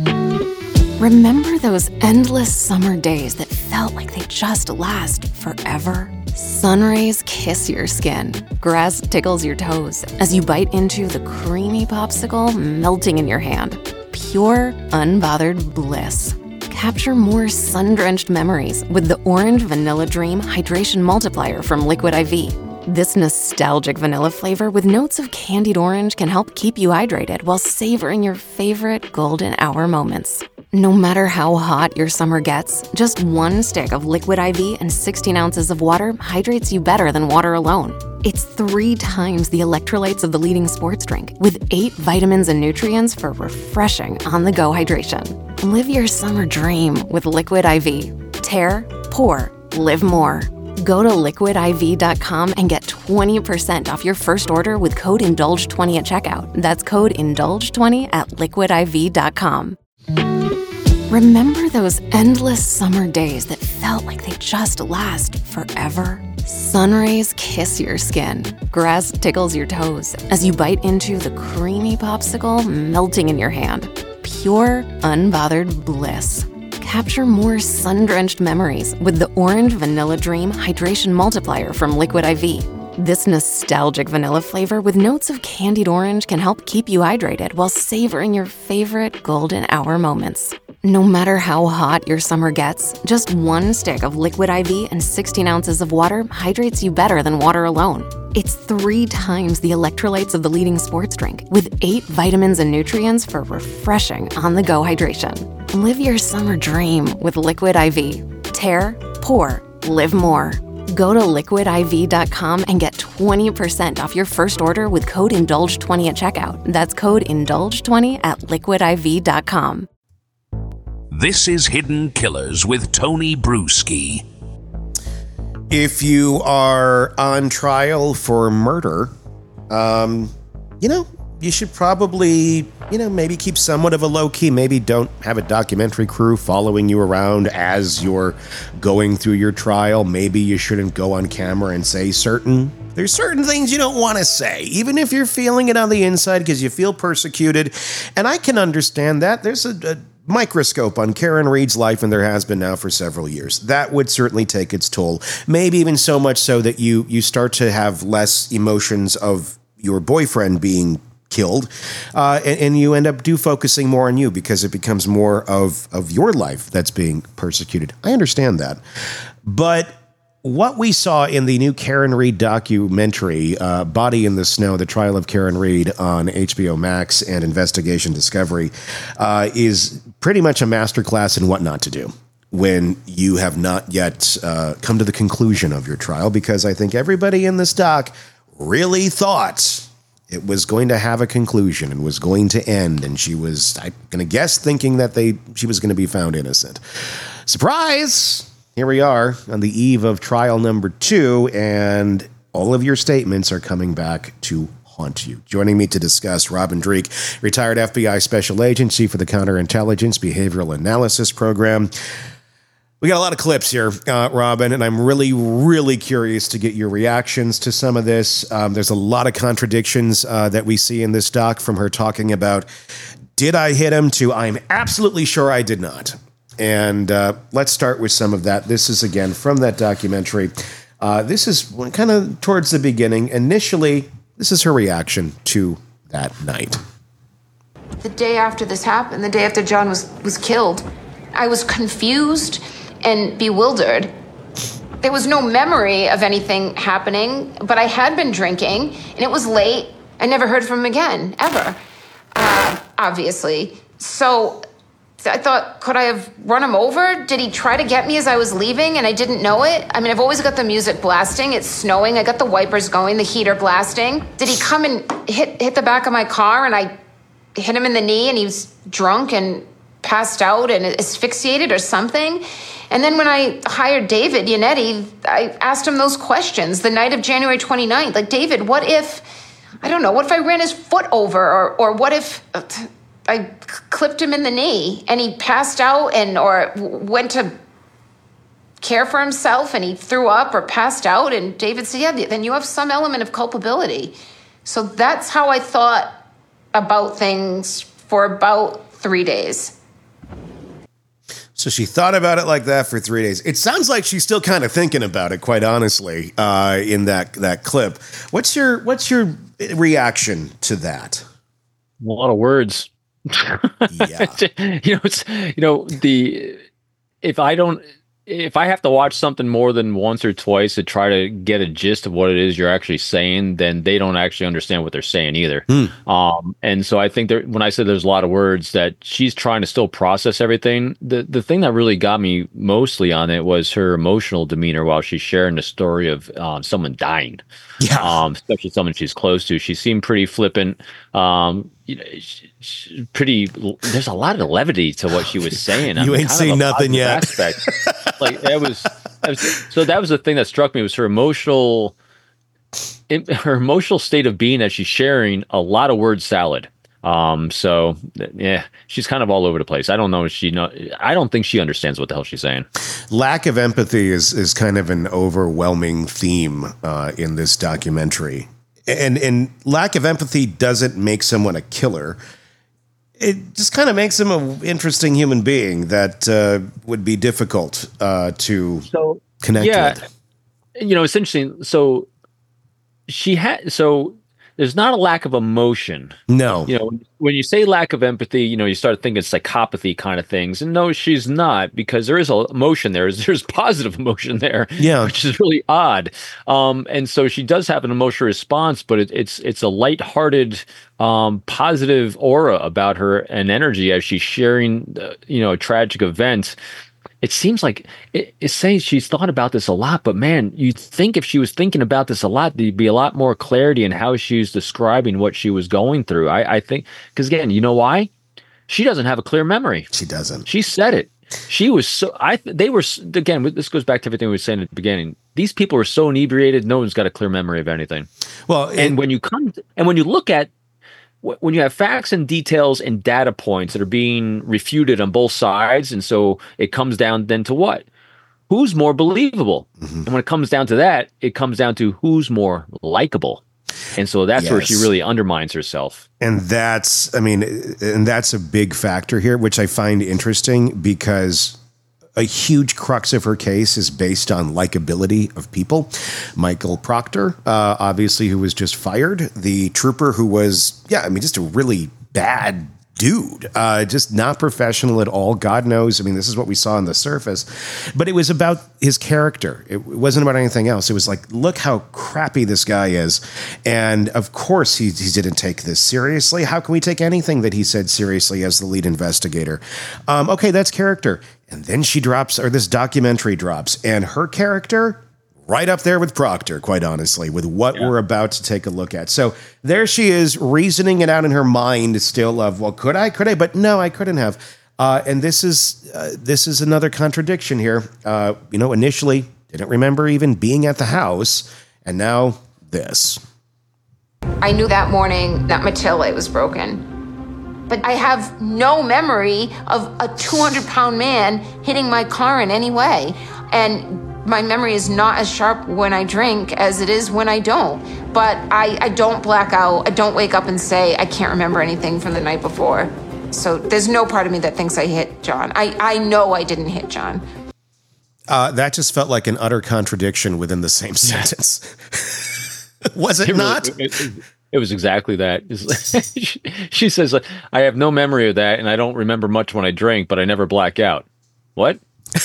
Remember those endless summer days that felt like they just last forever? Sun rays kiss your skin, grass tickles your toes as you bite into the creamy popsicle melting in your hand. Pure, unbothered bliss. Capture more sun-drenched memories with the Orange Vanilla Dream Hydration Multiplier from Liquid IV. This nostalgic vanilla flavor with notes of candied orange can help keep you hydrated while savoring your favorite golden hour moments. No matter how hot your summer gets, just one stick of Liquid IV and 16 ounces of water hydrates you better than water alone. It's 3 times the electrolytes of the leading sports drink, with 8 vitamins and nutrients for refreshing on-the-go hydration. Live your summer dream with Liquid IV. Tear, pour, live more. Go to liquidiv.com and get 20% off your first order with code INDULGE20 at checkout. That's code INDULGE20 at liquidiv.com. Remember those endless summer days that felt like they just last forever? Sun rays kiss your skin, grass tickles your toes as you bite into the creamy popsicle melting in your hand. Pure, unbothered bliss. Capture more sun-drenched memories with the Orange Vanilla Dream Hydration Multiplier from Liquid IV. This nostalgic vanilla flavor with notes of candied orange can help keep you hydrated while savoring your favorite golden hour moments. No matter how hot your summer gets, just one stick of Liquid IV and 16 ounces of water hydrates you better than water alone. It's 3 times the electrolytes of the leading sports drink, with 8 vitamins and nutrients for refreshing on-the-go hydration. Live your summer dream with Liquid IV. Tear, pour, live more. Go to liquidiv.com and get 20% off your first order with code INDULGE20 at checkout. That's code INDULGE20 at liquidiv.com. This is Hidden Killers with Tony Bruschi. If you are on trial for murder, you should probably, maybe keep somewhat of a low key. Maybe don't have a documentary crew following you around as you're going through your trial. Maybe you shouldn't go on camera and say there's certain things you don't want to say, even if you're feeling it on the inside because you feel persecuted. And I can understand that. There's a microscope on Karen Read's life, and there has been now for several years. That would certainly take its toll. Maybe even so much so that you start to have less emotions of your boyfriend being killed, and you end up focusing more on you because it becomes more of your life that's being persecuted. I understand that. But what we saw in the new Karen Read documentary, Body in the Snow, The Trial of Karen Read on HBO Max and Investigation Discovery, is pretty much a masterclass in what not to do when you have not yet come to the conclusion of your trial, because I think everybody in this doc really thought it was going to have a conclusion and was going to end, and she was, I'm going to guess, thinking that she was going to be found innocent. Surprise! Here we are on the eve of trial number 2, and all of your statements are coming back to haunt you. Joining me to discuss, Robin Dreeke, retired FBI Special Agent, Chief for the Counterintelligence Behavioral Analysis Program. We got a lot of clips here, Robin, and I'm really, really curious to get your reactions to some of this. There's a lot of contradictions that we see in this doc, from her talking about, did I hit him, to I'm absolutely sure I did not. And let's start with some of that. This is, again, from that documentary. This is kind of towards the beginning. Initially, this is her reaction to that night. The day after this happened, the day after John was killed, I was confused and bewildered. There was no memory of anything happening, but I had been drinking, and it was late. I never heard from him again, ever, obviously. So I thought, could I have run him over? Did he try to get me as I was leaving and I didn't know it? I mean, I've always got the music blasting. It's snowing. I got the wipers going, the heater blasting. Did he come and hit the back of my car and I hit him in the knee and he was drunk and passed out and asphyxiated or something? And then when I hired David Yannetti, I asked him those questions the night of January 29th. Like, David, what if I ran his foot over, or what if I clipped him in the knee and he passed out or went to care for himself and he threw up or passed out? And David said, yeah, then you have some element of culpability. So that's how I thought about things for about 3 days. So she thought about it like that for 3 days. It sounds like she's still kind of thinking about it, quite honestly, in that clip. What's your reaction to that? A lot of words. Yeah. If I have to watch something more than once or twice to try to get a gist of what it is you're actually saying, then they don't actually understand what they're saying either. And so I think when I said there's a lot of words, that she's trying to still process everything. The thing that really got me mostly on it was her emotional demeanor while she's sharing the story of someone dying. Yeah. Especially someone she's close to. She seemed pretty flippant. Pretty. There's a lot of levity to what she was saying. You ain't seen nothing yet. Like that was the thing that struck me was her emotional state of being, that she's sharing a lot of word salad. So yeah, she's kind of all over the place. I don't know if I don't think she understands what the hell she's saying. Lack of empathy is kind of an overwhelming theme in this documentary. And lack of empathy doesn't make someone a killer. It just kind of makes him an interesting human being that would be difficult to connect with. It's interesting. So there's not a lack of emotion. No. When you say lack of empathy, you start thinking psychopathy kind of things. And no, she's not, because there is emotion there. There's positive emotion there, which is really odd. And so she does have an emotional response, but it's a lighthearted, positive aura about her and energy as she's sharing, a tragic event. It seems like it's saying she's thought about this a lot, but man, you'd think if she was thinking about this a lot, there'd be a lot more clarity in how she was describing what she was going through. I think, because again, you know why? She doesn't have a clear memory. She doesn't. She said it. She was they were, again, this goes back to everything we were saying at the beginning. These people were so inebriated, no one's got a clear memory of anything. Well, when you look at, when you have facts and details and data points that are being refuted on both sides, and so it comes down then to what? Who's more believable? Mm-hmm. And when it comes down to that, it comes down to who's more likable. And so that's where she really undermines herself. And that's a big factor here, which I find interesting, because a huge crux of her case is based on likability of people. Michael Proctor, obviously, who was just fired, the trooper who was, just a really bad dude, just not professional at all. God knows. This is what we saw on the surface, but it was about his character. It wasn't about anything else. It was like, look how crappy this guy is. And of course he didn't take this seriously. How can we take anything that he said seriously as the lead investigator? Okay, that's character. And then this documentary drops, and her character right up there with Proctor, quite honestly, with what we're about to take a look at. So there she is, reasoning it out in her mind still of, well, could I? But no, I couldn't have. And this is another contradiction here. Initially didn't remember even being at the house, and now this. I knew that morning that Matilda was broken. But I have no memory of a 200-pound man hitting my car in any way. And my memory is not as sharp when I drink as it is when I don't. But I don't black out. I don't wake up and say, I can't remember anything from the night before. So there's no part of me that thinks I hit John. I know I didn't hit John. That just felt like an utter contradiction within the same sentence. Was it not? It was exactly that. She says, I have no memory of that, and I don't remember much when I drink, but I never black out. What?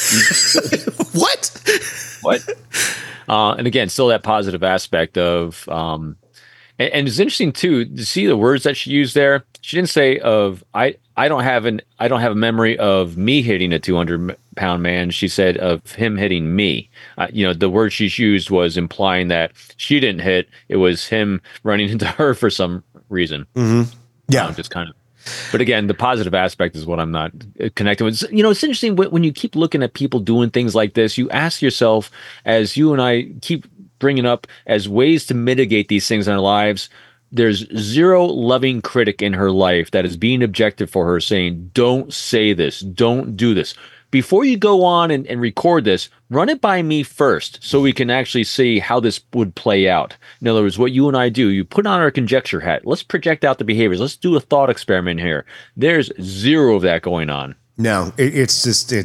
What? And again, still that positive aspect of, and it's interesting too to see the words that she used there. She didn't say I don't have a memory of me hitting a 200-pound man. She said of him hitting me. The word she's used was implying that she didn't hit. It was him running into her for some reason. Mm-hmm. Yeah, just kind of. But again, the positive aspect is what I'm not connecting with. It's interesting when you keep looking at people doing things like this. You ask yourself, as you and I keep bringing up as ways to mitigate these things in our lives. There's zero loving critic in her life that is being objective for her, saying, don't say this, don't do this. Before you go on and record this, run it by me first so we can actually see how this would play out. In other words, what you and I do, you put on our conjecture hat. Let's project out the behaviors. Let's do a thought experiment here. There's zero of that going on. No, it's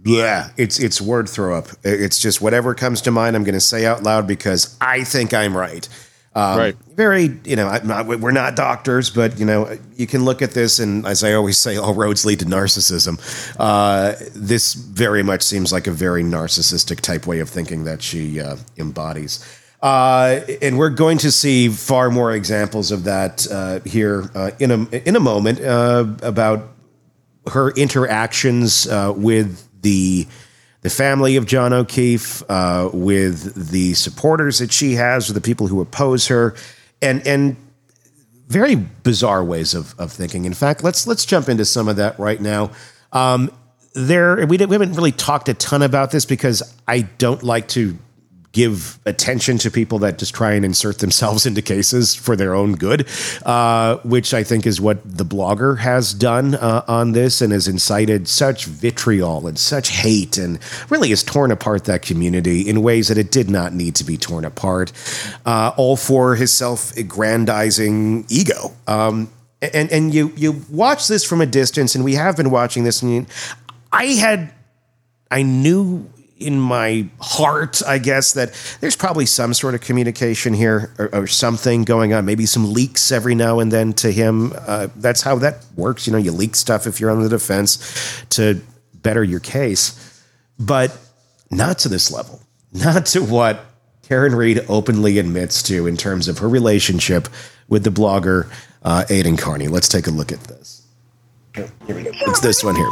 Yeah, it's word throw up. It's just whatever comes to mind, I'm going to say out loud because I think I'm right. Right. Very, we're not doctors, but, you can look at this and, as I always say, all roads lead to narcissism. This very much seems like a very narcissistic type way of thinking that she embodies. And we're going to see far more examples of that here in a moment about her interactions with the family of John O'Keefe, with the supporters that she has, with the people who oppose her, and very bizarre ways of thinking. In fact, let's jump into some of that right now. We haven't really talked a ton about this because I don't like to give attention to people that just try and insert themselves into cases for their own good, which I think is what the blogger has done on this, and has incited such vitriol and such hate, and really has torn apart that community in ways that it did not need to be torn apart, all for his self-aggrandizing ego. And you watch this from a distance, and we have been watching this, and I knew in my heart, I guess, that there's probably some sort of communication here or something going on, maybe some leaks every now and then to him. That's how that works. You leak stuff if you're on the defense to better your case, but not to this level, not to what Karen Read openly admits to in terms of her relationship with the blogger, Aidan Carney. Let's take a look at this. Here we go. It's this one here.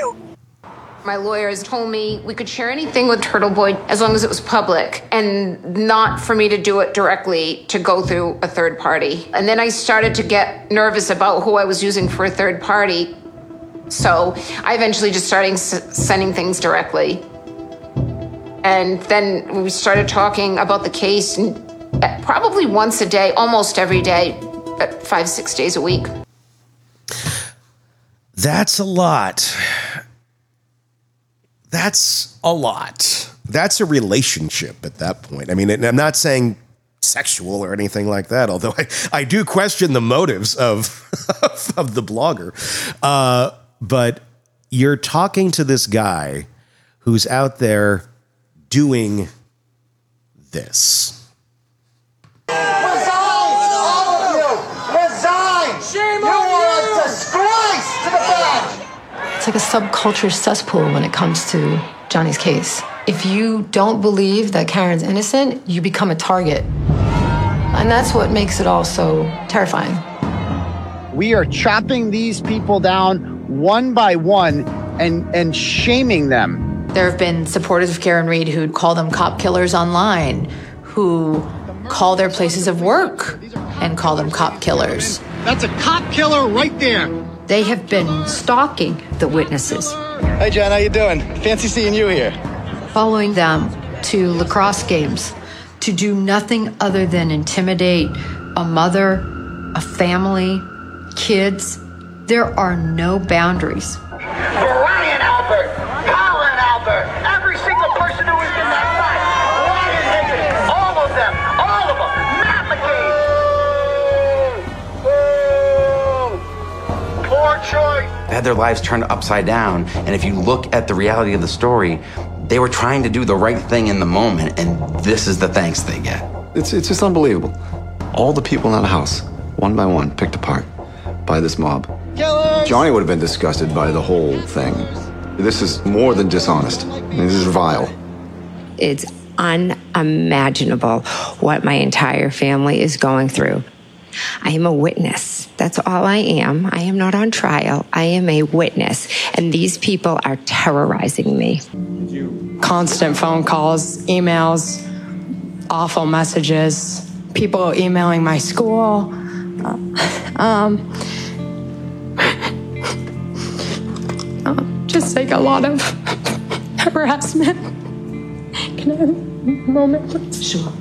My lawyers told me we could share anything with Turtle Boy as long as it was public and not for me to do it directly to go through a third party. And then I started to get nervous about who I was using for a third party. So I eventually just started sending things directly. And then we started talking about the case and probably once a day, almost every day, 5-6 days a week. That's a lot. That's a lot. That's a relationship at that point. I mean, I'm not saying sexual or anything like that, although I do question the motives of the blogger. But you're talking to this guy who's out there doing this. Resign, all of you! Resign! Shame on you! You are a disgrace to the badge! It's like a subculture cesspool when it comes to Johnny's case. If you don't believe that Karen's innocent, you become a target. And that's what makes it all so terrifying. We are chopping these people down one by one and shaming them. There have been supporters of Karen Read who call them cop killers online, who call their places of work and call them cop killers. That's a cop killer right there. They have been stalking the witnesses. Hey, Jen, how you doing? Fancy seeing you here. Following them to lacrosse games to do nothing other than intimidate a mother, a family, kids. There are no boundaries. Ryan Albert, Colin Albert, every single person who was in that fight, Ryan Higgins, all of them, Matt McCabe. Poor Troy. They had their lives turned upside down, and if you look at the reality of the story, they were trying to do the right thing in the moment, and this is the thanks they get. It's just unbelievable. All the people in that house, one by one, picked apart by this mob. Killers! Johnny would have been disgusted by the whole thing. This is more than dishonest. I mean, this is vile. It's unimaginable what my entire family is going through. I am a witness. That's all I am. I am not on trial. I am a witness. And these people are terrorizing me. Constant phone calls, emails, awful messages, people emailing my school. Just like a lot of harassment. Can I have a moment, please? Sure.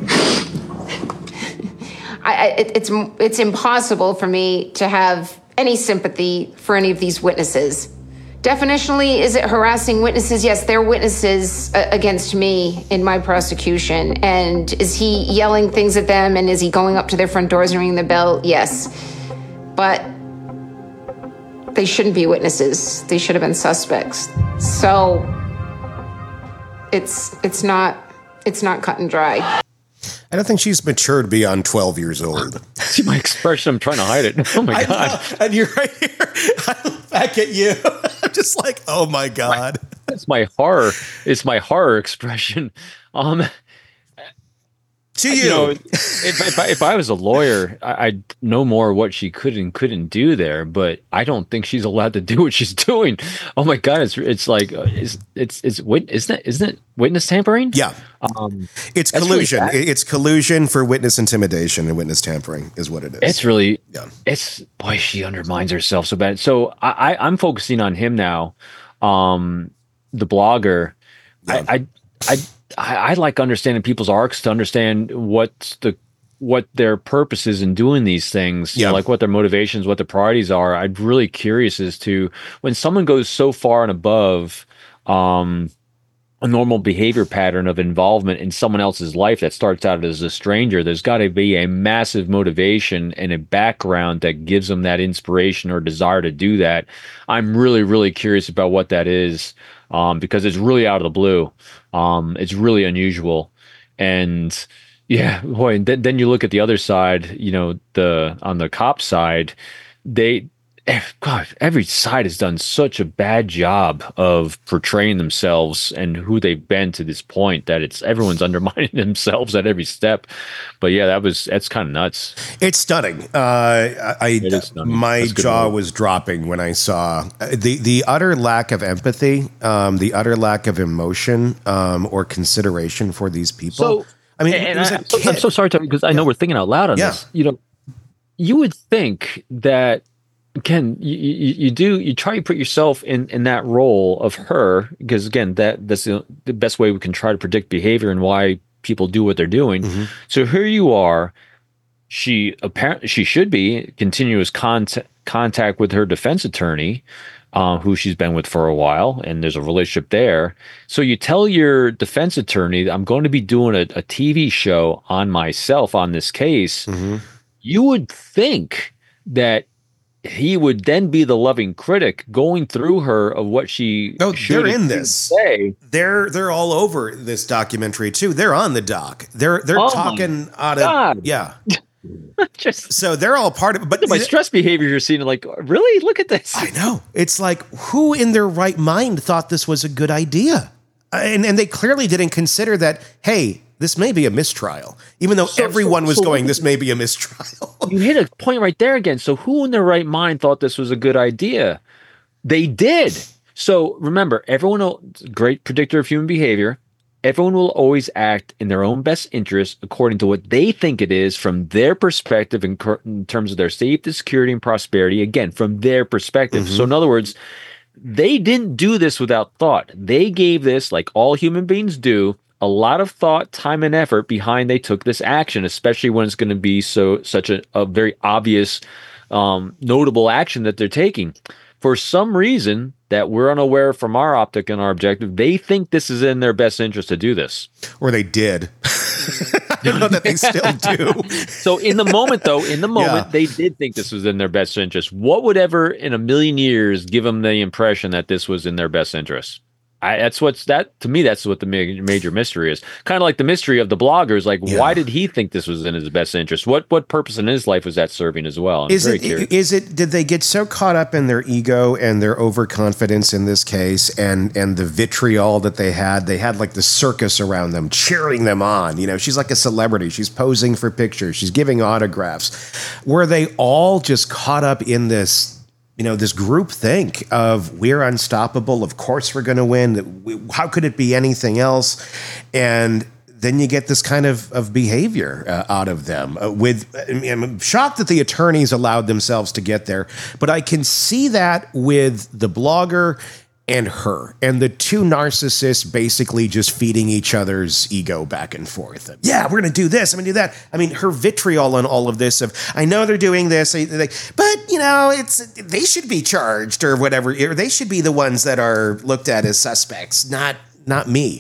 It's impossible for me to have any sympathy for any of these witnesses. Definitionally, is it harassing witnesses? Yes, they're witnesses against me in my prosecution. And is he yelling things at them? And is he going up to their front doors and ringing the bell? Yes. But they shouldn't be witnesses. They should have been suspects. So it's not cut and dry. I don't think she's matured beyond 12 years old. See my expression? I'm trying to hide it. Oh my God. And you're right here. I look back at you. I'm just like, oh my God. It's my horror. It's my horror expression. To you, if I was a lawyer, I'd know more what she could and couldn't do there. But I don't think she's allowed to do what she's doing. Oh my God, it's like isn't it witness tampering? Yeah, it's collusion. Really it's collusion for witness intimidation and witness tampering is what it is. It's really boy, she undermines herself so bad. So I'm focusing on him now, the blogger. Yeah. I like understanding people's arcs to understand what their purpose is in doing these things, you know, like what their motivations, what their priorities are. I'm really curious as to when someone goes so far and above a normal behavior pattern of involvement in someone else's life that starts out as a stranger, there's got to be a massive motivation and a background that gives them that inspiration or desire to do that. I'm really, really curious about what that is. Because it's really out of the blue. It's really unusual. And yeah, boy, and then you look at the other side, you know, on the cop side, every side has done such a bad job of portraying themselves and who they've been to this point that everyone's undermining themselves at every step. But yeah, that's kind of nuts. It's stunning. It is stunning. My jaw was dropping when I saw the utter lack of empathy, the utter lack of emotion or consideration for these people. So, I mean, I'm so sorry, Tony, because I know we're thinking out loud on this. You know, you would think that. Ken, you try to put yourself in that role of her, because again, that's the best way we can try to predict behavior and why people do what they're doing. Mm-hmm. So here you are. She should be in continuous contact with her defense attorney, who she's been with for a while, and there's a relationship there. So you tell your defense attorney, I'm going to be doing a TV show on myself on this case. Mm-hmm. You would think that he would then be the loving critic going through her of what she should in this say. They're all over this documentary too. They're on the doc. They're talking out of so they're all part of it. But my stress behavior you're seeing, like, really? Look at this. I know. It's like, who in their right mind thought this was a good idea? And they clearly didn't consider that, hey, this may be a mistrial, even though everyone was going, this may be a mistrial. You hit a point right there again. So who in their right mind thought this was a good idea? They did. So remember, great predictor of human behavior. Everyone will always act in their own best interest according to what they think it is from their perspective in terms of their safety, security, and prosperity. Again, from their perspective. Mm-hmm. So in other words, they didn't do this without thought. They gave this, like all human beings do, a lot of thought, time, and effort behind they took this action, especially when it's going to be such a very obvious, notable action that they're taking. For some reason that we're unaware from our optic and our objective, they think this is in their best interest to do this. Or they did. I don't know that they still do. So in the moment, they did think this was in their best interest. What would ever in a million years give them the impression that this was in their best interest? That's what the major mystery is. Kind of like the mystery of the bloggers. Like, why did he think this was in his best interest? What purpose in his life was that serving as well? Did they get so caught up in their ego and their overconfidence in this case and the vitriol that they had like the circus around them, cheering them on. You know, she's like a celebrity. She's posing for pictures. She's giving autographs. Were they all just caught up in this, you know, this group think of we're unstoppable. Of course we're going to win. How could it be anything else? And then you get this kind of behavior out of them. I'm shocked that the attorneys allowed themselves to get there, but I can see that with the blogger and her, and the two narcissists basically just feeding each other's ego back and forth. Yeah, we're going to do this. I'm going to do that. I mean, her vitriol on all of this of, I know they're doing this, but you know, they should be charged or whatever. Or they should be the ones that are looked at as suspects, not me.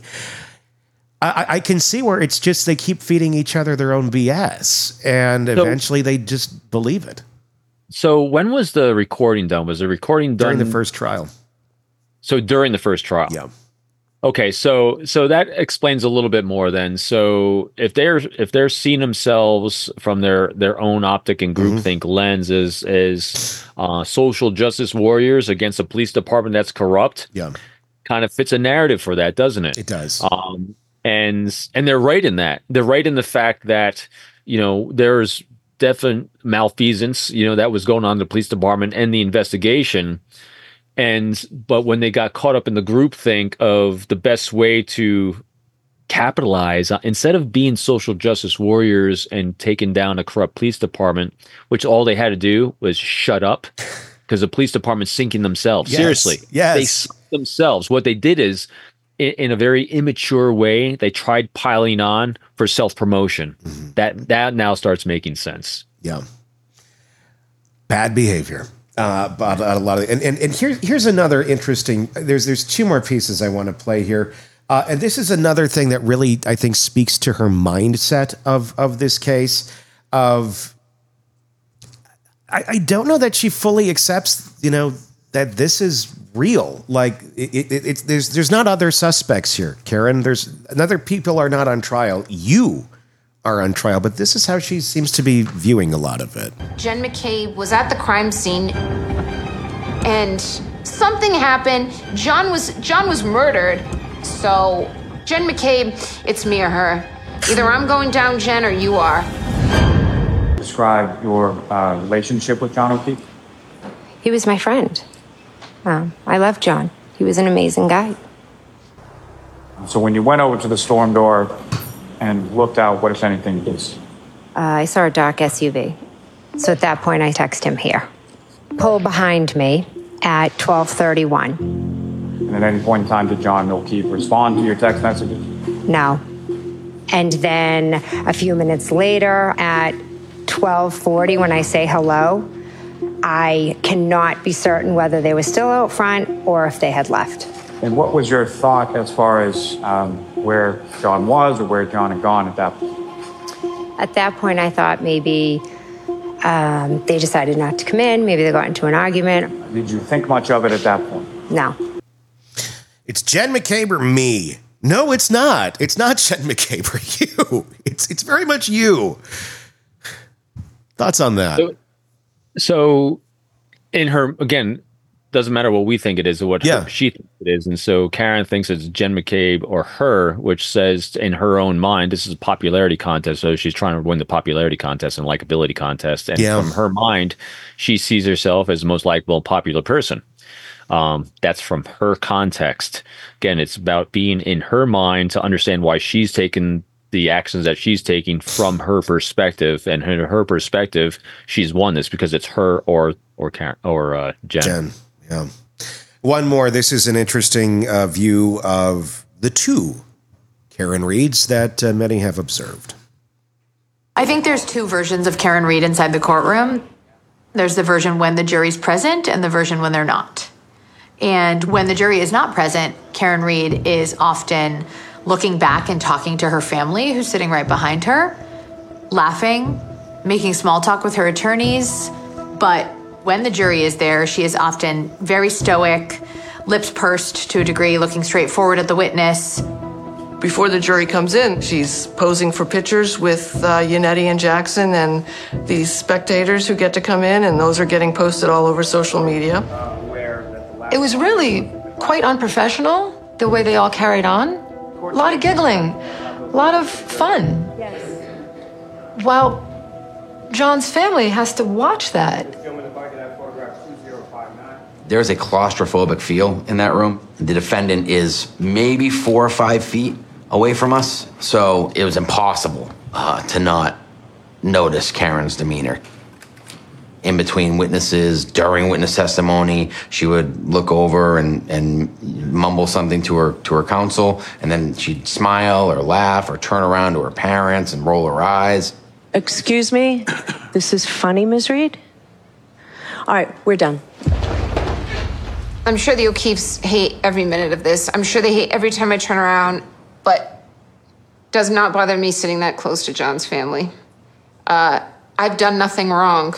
I can see where it's just they keep feeding each other their own BS, and eventually they just believe it. So when was the recording done? Was the recording done during the first trial? So during the first trial. Yeah. Okay, so that explains a little bit more then. So if they're seeing themselves from their own optic and groupthink lens as social justice warriors against a police department that's corrupt, kind of fits a narrative for that, doesn't it? It does. And they're right in that. They're right in the fact that, you know, there's definite malfeasance, you know, that was going on in the police department and the investigation. But when they got caught up in the groupthink of the best way to capitalize, instead of being social justice warriors and taking down a corrupt police department, which all they had to do was shut up, because the police department's sinking themselves. Yes, Seriously. yes. They sunk themselves. What they did is, in a very immature way, they tried piling on for self-promotion. That now starts making sense. Yeah. Bad behavior. But a lot of, and here's another interesting. There's two more pieces I want to play here, and this is another thing that really I think speaks to her mindset of this case. I don't know that she fully accepts, you know, that this is real. Like there's not other suspects here, Karen. There's other people are not on trial. You are on trial, but this is how she seems to be viewing a lot of it. Jen McCabe was at the crime scene and something happened. John was murdered. So Jen McCabe, it's me or her. Either I'm going down, Jen, or you are. Describe your relationship with John O'Keefe. He was my friend. I love John. He was an amazing guy. So when you went over to the storm door and looked out, what, if anything, did you see? I saw a dark SUV. So at that point, I text him here. Pull behind me at 12:31. And at any point in time, did John O'Keefe respond to your text messages? No. And then a few minutes later at 12:40, when I say hello, I cannot be certain whether they were still out front or if they had left. And what was your thought as far as where John was or where John had gone at that point? At that point, I thought maybe they decided not to come in. Maybe they got into an argument. Did you think much of it at that point? No. It's Jen McCabe or me. No, it's not. It's not Jen McCabe or you. It's very much you. Thoughts on that? So in her, again, doesn't matter what we think it is or what she thinks it is. And so Karen thinks it's Jen McCabe or her, which says in her own mind, this is a popularity contest. So she's trying to win the popularity contest and likability contest. And from her mind, she sees herself as the most likable, popular person. That's from her context. Again, it's about being in her mind to understand why she's taken the actions that she's taking from her perspective. And in her perspective, she's won this because it's her or Karen or Jen. Yeah. One more. This is an interesting view of the two Karen Reeds that many have observed. I think there's two versions of Karen Reed inside the courtroom. There's the version when the jury's present and the version when they're not. And when the jury is not present, Karen Reed is often looking back and talking to her family who's sitting right behind her, laughing, making small talk with her attorneys. But when the jury is there, she is often very stoic, lips pursed to a degree, looking straight forward at the witness. Before the jury comes in, she's posing for pictures with Yannetti and Jackson and these spectators who get to come in, and those are getting posted all over social media. It was really quite unprofessional, the way they all carried on. A lot of giggling, a lot of fun. While John's family has to watch that. There's a claustrophobic feel in that room. The defendant is maybe 4 or 5 feet away from us, so it was impossible to not notice Karen's demeanor. In between witnesses, during witness testimony, she would look over and mumble something to her counsel, and then she'd smile or laugh or turn around to her parents and roll her eyes. Excuse me, this is funny, Ms. Reed? All right, we're done. I'm sure the O'Keefes hate every minute of this. I'm sure they hate every time I turn around, but does not bother me sitting that close to John's family. I've done nothing wrong.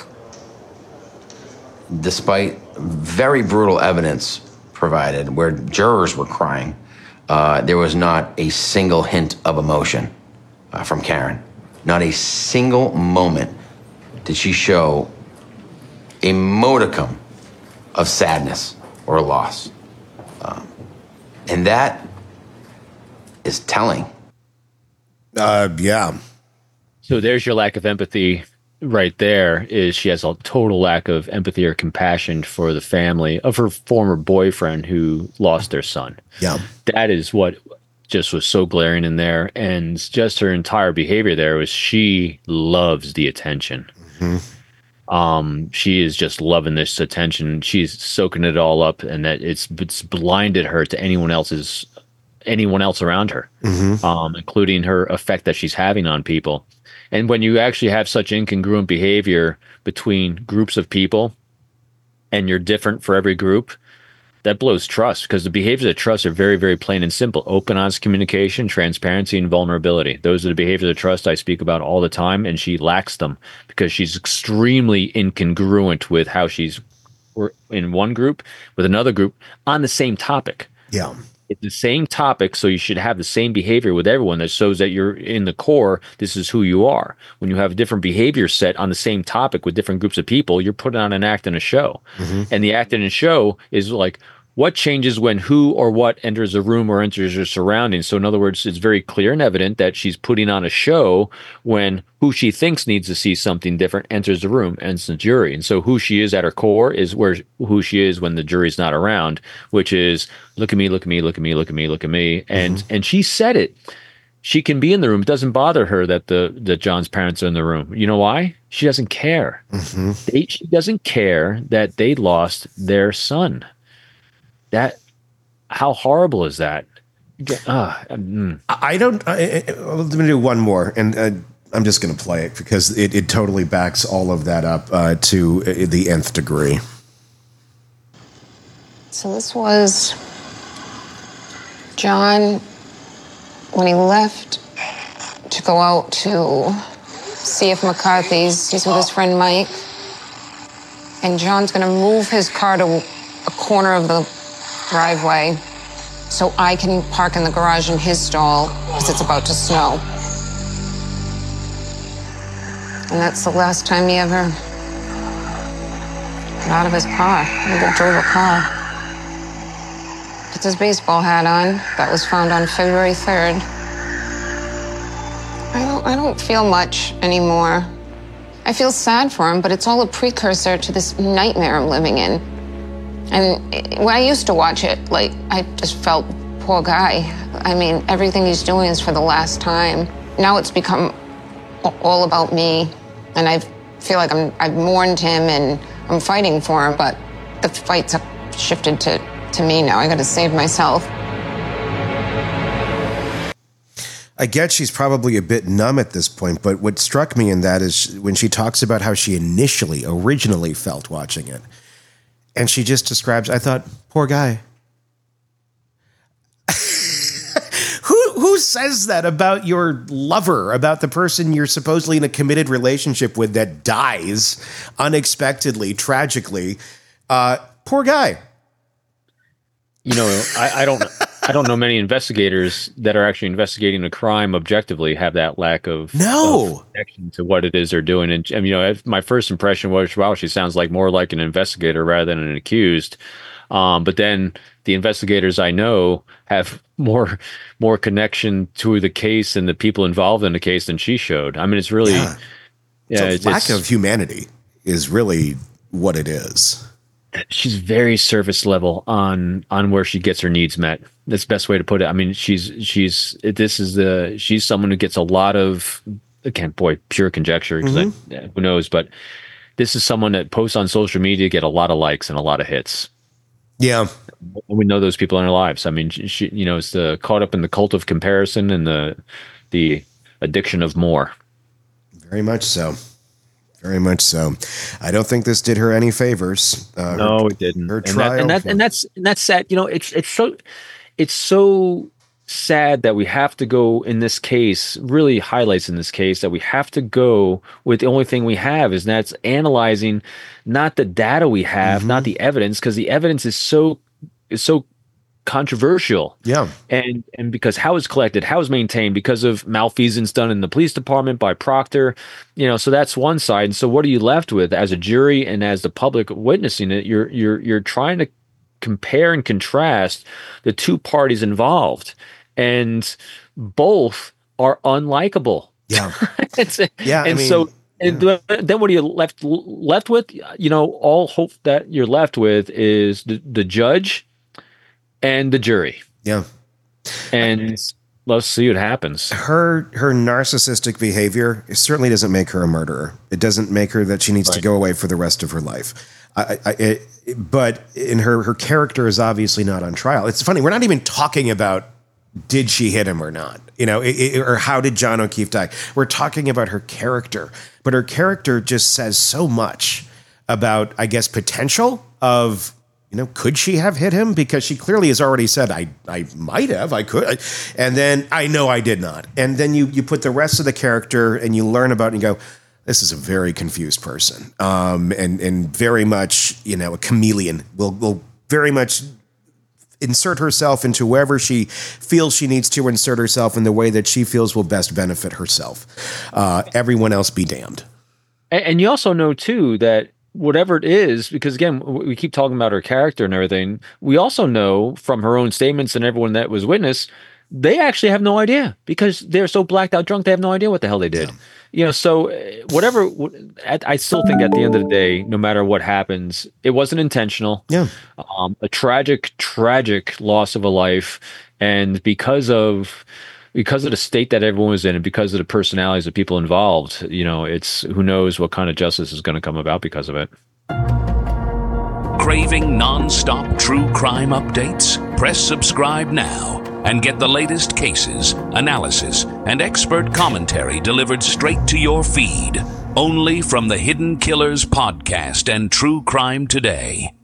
Despite very brutal evidence provided where jurors were crying, there was not a single hint of emotion from Karen. Not a single moment did she show a modicum of sadness or loss. And that is telling. Yeah. So there's your lack of empathy right there. Is she has a total lack of empathy or compassion for the family of her former boyfriend who lost their son. Yeah. That is what just was so glaring in there. And just her entire behavior there was she loves the attention. She is just loving this attention. She's soaking it all up, and that it's blinded her to anyone else around her, including her effect that she's having on people. And when you actually have such incongruent behavior between groups of people and you're different for every group, that blows trust, because the behaviors of trust are very, very plain and simple. Open, honest communication, transparency, and vulnerability. Those are the behaviors of trust I speak about all the time, and she lacks them because she's extremely incongruent with how she's in one group with another group on the same topic. Yeah. It's the same topic, so you should have the same behavior with everyone that shows that you're in the core, this is who you are. When you have a different behavior set on the same topic with different groups of people, you're putting on an act and a show. And the act and a show is like, what changes when who or what enters a room or enters your surroundings? So in other words, it's very clear and evident that she's putting on a show when who she thinks needs to see something different enters the room, enters the jury. And so who she is at her core is who she is when the jury's not around, which is look at me, look at me, look at me, look at me, look at me. And she said it. She can be in the room. It doesn't bother her that that John's parents are in the room. You know why? She doesn't care. She doesn't care that they lost their son. How horrible is that? I don't. Let me do one more, and I'm just going to play it because it totally backs all of that up to the nth degree. So this was John when he left to go out to see if McCarthy's. He's with his friend Mike, and John's going to move his car to a corner of the driveway so I can park in the garage in his stall because it's about to snow. And that's the last time he ever got out of his car, ever drove a car. Puts his baseball hat on. That was found on February 3rd. I don't feel much anymore. I feel sad for him, but it's all a precursor to this nightmare I'm living in. And when I used to watch it, like, I just felt, poor guy. I mean, everything he's doing is for the last time. Now it's become all about me, and I feel like I've mourned him and I'm fighting for him, but the fights have shifted to me now. I got to save myself. I get she's probably a bit numb at this point, but what struck me in that is when she talks about how she originally felt watching it. And she just describes, I thought, poor guy. Who says that about your lover, about the person you're supposedly in a committed relationship with that dies unexpectedly, tragically? Poor guy. You know, I don't know many investigators that are actually investigating a crime objectively have that lack of connection to what it is they're doing. And you know, my first impression was, wow, she sounds like more like an investigator rather than an accused. But then the investigators I know have more connection to the case and the people involved in the case than she showed. I mean, it's really it's lack of humanity is really what it is. She's very surface level on where she gets her needs met. That's the best way to put it. I mean, she's someone who gets a lot of, again, pure conjecture, because who knows, but this is someone that posts on social media, get a lot of likes and a lot of hits. Yeah. We know those people in our lives. I mean, she you know, it's caught up in the cult of comparison and the addiction of more. Very much so. Very much so. I don't think this did her any favors. No, it didn't. Her trial, and that's sad. You know, it's so sad that we have to go in this case. Really highlights in this case that we have to go with the only thing we have, is that's analyzing not the data we have, not the evidence, because the evidence is so controversial. Yeah. And because how it's collected, how it's maintained, because of malfeasance done in the police department by Proctor, so that's one side. And so what are you left with as a jury and as the public witnessing it? You're trying to compare and contrast the two parties involved, and both are unlikable. Yeah. Then what are you left with? All hope that you're left with is the judge and the jury. Yeah. And let's see what happens. Her narcissistic behavior certainly doesn't make her a murderer. It doesn't make her that she needs to go away for the rest of her life. But in her character is obviously not on trial. It's funny. We're not even talking about did she hit him or not, or how did John O'Keefe die? We're talking about her character, but her character just says so much about, I guess, potential of, could she have hit him? Because she clearly has already said, I might have, I could. And then I know I did not. And then you put the rest of the character and you learn about it and you go, this is a very confused person. And very much, a chameleon will very much insert herself into wherever she feels she needs to insert herself in the way that she feels will best benefit herself. Everyone else be damned. And you also know, too, that whatever it is, because, again, we keep talking about her character and everything, we also know from her own statements and everyone that was witness, they actually have no idea because they're so blacked out drunk, they have no idea what the hell they did. So whatever, I still think at the end of the day, no matter what happens, it wasn't intentional. Yeah. A tragic loss of a life. And because of the state that everyone was in and because of the personalities of people involved, it's who knows what kind of justice is going to come about because of it. Craving non-stop true crime updates? Press subscribe now and get the latest cases, analysis, and expert commentary delivered straight to your feed. Only from the Hidden Killers podcast and True Crime Today.